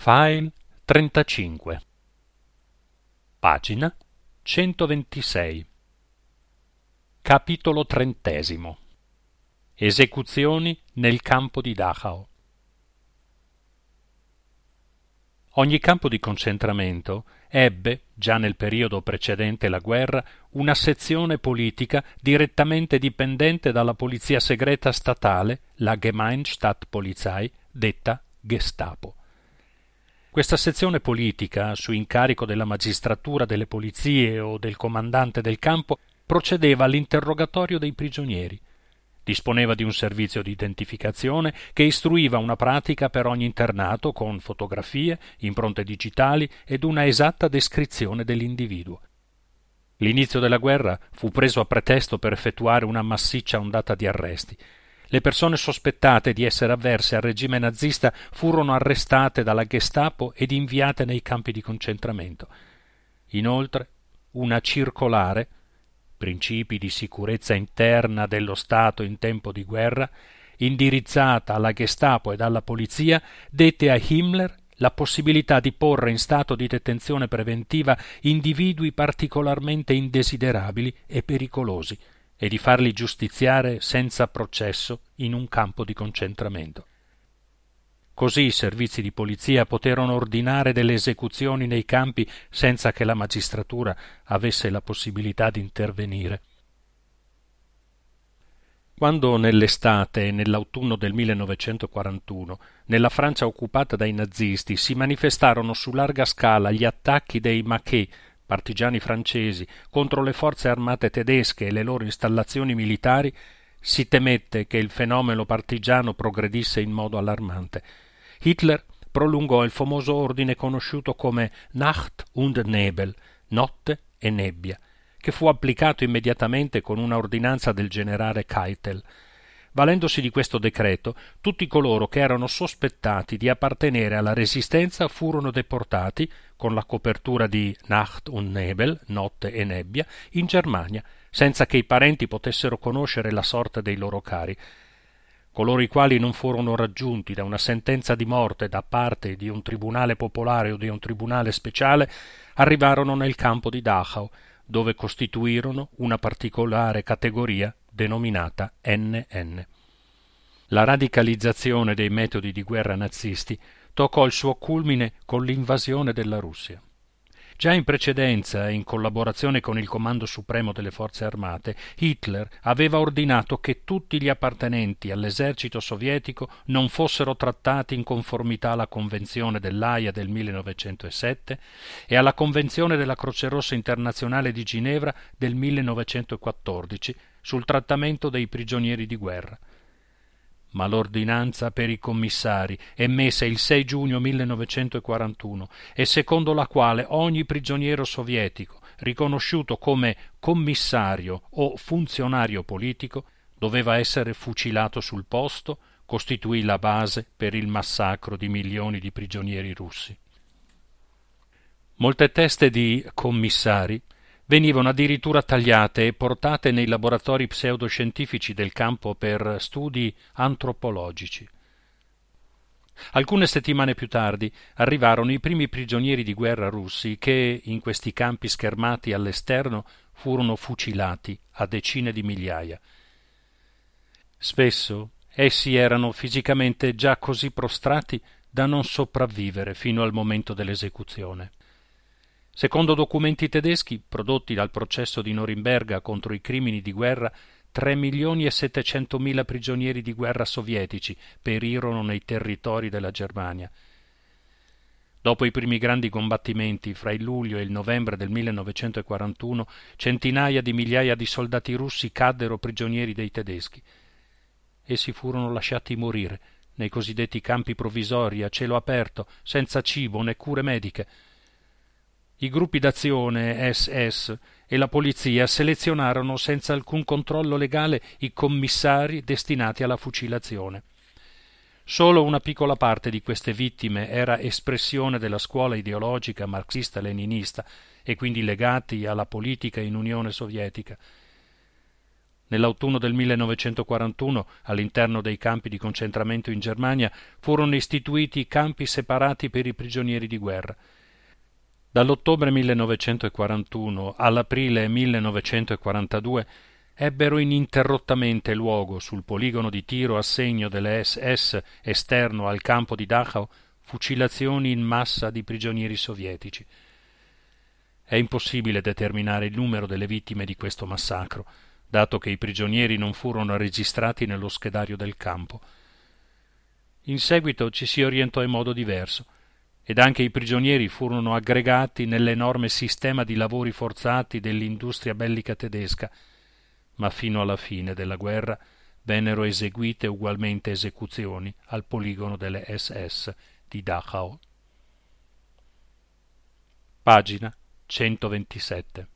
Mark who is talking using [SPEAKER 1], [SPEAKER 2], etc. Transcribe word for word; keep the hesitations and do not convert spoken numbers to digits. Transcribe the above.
[SPEAKER 1] File trentacinque. Pagina centoventisei. Capitolo trentesimo. Esecuzioni nel campo di Dachau. Ogni campo di concentramento ebbe, già nel periodo precedente la guerra, una sezione politica direttamente dipendente dalla polizia segreta statale, la Gemeinstadtpolizei, detta Gestapo. Questa sezione politica, su incarico della magistratura delle polizie o del comandante del campo, procedeva all'interrogatorio dei prigionieri. Disponeva di un servizio di identificazione che istruiva una pratica per ogni internato con fotografie, impronte digitali ed una esatta descrizione dell'individuo. L'inizio della guerra fu preso a pretesto per effettuare una massiccia ondata di arresti. Le persone sospettate di essere avverse al regime nazista furono arrestate dalla Gestapo ed inviate nei campi di concentramento. Inoltre, una circolare, Principi di sicurezza interna dello Stato in tempo di guerra, indirizzata alla Gestapo ed alla polizia, dette a Himmler la possibilità di porre in stato di detenzione preventiva individui particolarmente indesiderabili e pericolosi e di farli giustiziare senza processo in un campo di concentramento. Così i servizi di polizia poterono ordinare delle esecuzioni nei campi senza che la magistratura avesse la possibilità di intervenire. Quando nell'estate e nell'autunno del millenovecentoquarantuno nella Francia occupata dai nazisti si manifestarono su larga scala gli attacchi dei Maquis, partigiani francesi, contro le forze armate tedesche e le loro installazioni militari, si temette che il fenomeno partigiano progredisse in modo allarmante. Hitler prolungò il famoso ordine conosciuto come Nacht und Nebel, notte e nebbia, che fu applicato immediatamente con una ordinanza del generale Keitel. Valendosi di questo decreto, tutti coloro che erano sospettati di appartenere alla Resistenza furono deportati, con la copertura di Nacht und Nebel, notte e nebbia, in Germania, senza che i parenti potessero conoscere la sorte dei loro cari. Coloro i quali non furono raggiunti da una sentenza di morte da parte di un tribunale popolare o di un tribunale speciale arrivarono nel campo di Dachau, dove costituirono una particolare categoria denominata N N. La radicalizzazione dei metodi di guerra nazisti toccò il suo culmine con l'invasione della Russia. Già in precedenza, in collaborazione con il Comando Supremo delle Forze Armate, Hitler aveva ordinato che tutti gli appartenenti all'esercito sovietico non fossero trattati in conformità alla Convenzione dell'Aia del millenovecentosette e alla Convenzione della Croce Rossa Internazionale di Ginevra del millenovecentoquattordici sul trattamento dei prigionieri di guerra. Ma l'ordinanza per i commissari, emessa il sei giugno millenovecentoquarantuno e secondo la quale ogni prigioniero sovietico riconosciuto come commissario o funzionario politico doveva essere fucilato sul posto, costituì la base per il massacro di milioni di prigionieri russi. Molte teste di commissari venivano addirittura tagliate e portate nei laboratori pseudoscientifici del campo per studi antropologici. Alcune settimane più tardi arrivarono i primi prigionieri di guerra russi che, in questi campi schermati all'esterno, furono fucilati a decine di migliaia. Spesso essi erano fisicamente già così prostrati da non sopravvivere fino al momento dell'esecuzione. Secondo documenti tedeschi prodotti dal processo di Norimberga contro i crimini di guerra, tre milioni e settecentomila prigionieri di guerra sovietici perirono nei territori della Germania. Dopo i primi grandi combattimenti fra il luglio e il novembre del millenovecentoquarantuno, centinaia di migliaia di soldati russi caddero prigionieri dei tedeschi. Essi furono lasciati morire nei cosiddetti campi provvisori a cielo aperto, senza cibo né cure mediche. I gruppi d'azione S S e la polizia selezionarono senza alcun controllo legale i commissari destinati alla fucilazione. Solo una piccola parte di queste vittime era espressione della scuola ideologica marxista-leninista e quindi legati alla politica in Unione Sovietica. Nell'autunno del millenovecentoquarantuno, all'interno dei campi di concentramento in Germania, furono istituiti campi separati per i prigionieri di guerra. Dall'ottobre millenovecentoquarantuno all'aprile millenovecentoquarantadue ebbero ininterrottamente luogo sul poligono di tiro a segno delle S S esterno al campo di Dachau fucilazioni in massa di prigionieri sovietici. È impossibile determinare il numero delle vittime di questo massacro, dato che i prigionieri non furono registrati nello schedario del campo. In seguito ci si orientò in modo diverso, ed anche i prigionieri furono aggregati nell'enorme sistema di lavori forzati dell'industria bellica tedesca, ma fino alla fine della guerra vennero eseguite ugualmente esecuzioni al poligono delle S S di Dachau. Pagina centoventisette.